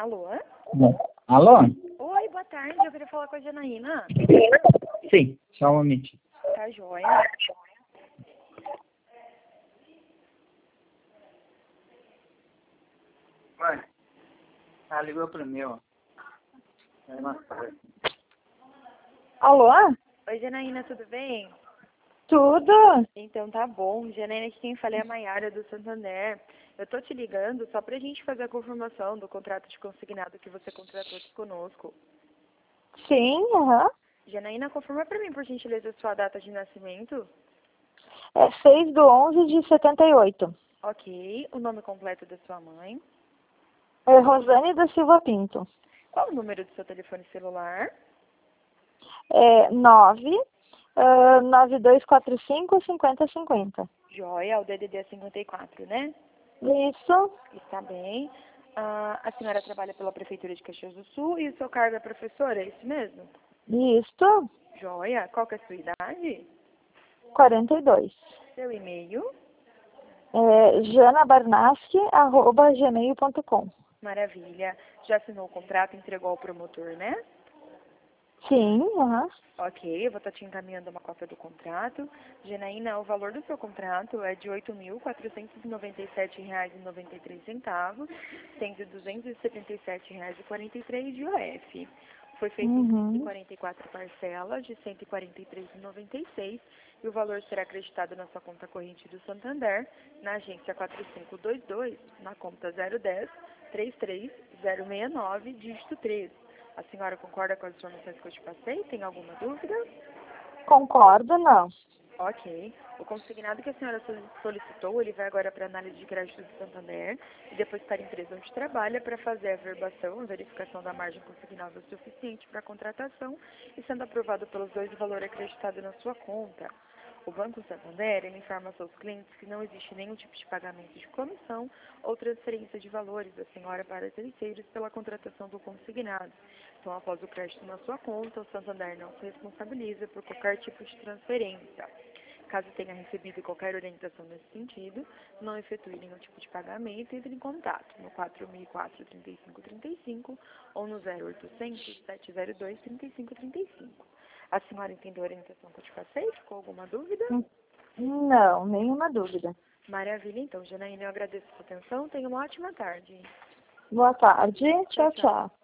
Alô? Bom, alô? Oi, boa tarde. Eu queria falar com a Janaína. Sim, só um momentinho. Tá joia? Mãe, ela ligou pro meu. Alô? Oi, Janaína, tudo bem? Tudo? Então tá bom. Janaína, aqui quem fala é a Maiara do Santander. Eu tô te ligando só pra gente fazer a confirmação do contrato de consignado que você contratou aqui conosco. Sim, aham. Janaína, confirma pra mim, por gentileza, a sua data de nascimento. É 6/11/78. Ok. O nome completo da sua mãe. É Rosane da Silva Pinto. Qual o número do seu telefone celular? É 99245-5050. Joia, o DDD é 54, né? Isso, Está bem. A senhora trabalha pela Prefeitura de Caxias do Sul e o seu cargo é professora, é isso mesmo? isso, Joia. Qual que é a sua idade? 42. Seu e-mail? É janabarnaski@gmail.com. Maravilha. Já assinou o contrato e entregou ao promotor, né? Sim, aham. Ok, eu vou estar te encaminhando uma cópia do contrato. Janaína, o valor do seu contrato é de R$ 8.497,93, sendo R$ 277,43 de IOF. Foi feito em Uhum. 44 parcelas de R$ 143,96 e o valor será acreditado na sua conta corrente do Santander, na agência 4522, na conta 010-33069, dígito 13. A senhora concorda com as informações que eu te passei? Tem alguma dúvida? Concordo, não. Ok. O consignado que a senhora solicitou, ele vai agora para a análise de crédito do Santander e depois para a empresa onde trabalha para fazer a verbação, a verificação da margem consignável suficiente para a contratação e sendo aprovado pelos dois o valor acreditado na sua conta. O Banco Santander, ele informa a seus clientes que não existe nenhum tipo de pagamento de comissão ou transferência de valores da senhora para terceiros pela contratação do consignado. Então, após o crédito na sua conta, o Santander não se responsabiliza por qualquer tipo de transferência. Caso tenha recebido qualquer orientação nesse sentido, não efetue nenhum tipo de pagamento, entre em contato no 4004-3535 ou no 0800-702-3535. A senhora entendeu a orientação que eu te passei? Ficou alguma dúvida? Não, nenhuma dúvida. Maravilha, então, Janaína, eu agradeço a sua atenção. Tenha uma ótima tarde. Boa tarde. Tchau, Tchau, tchau. tchau.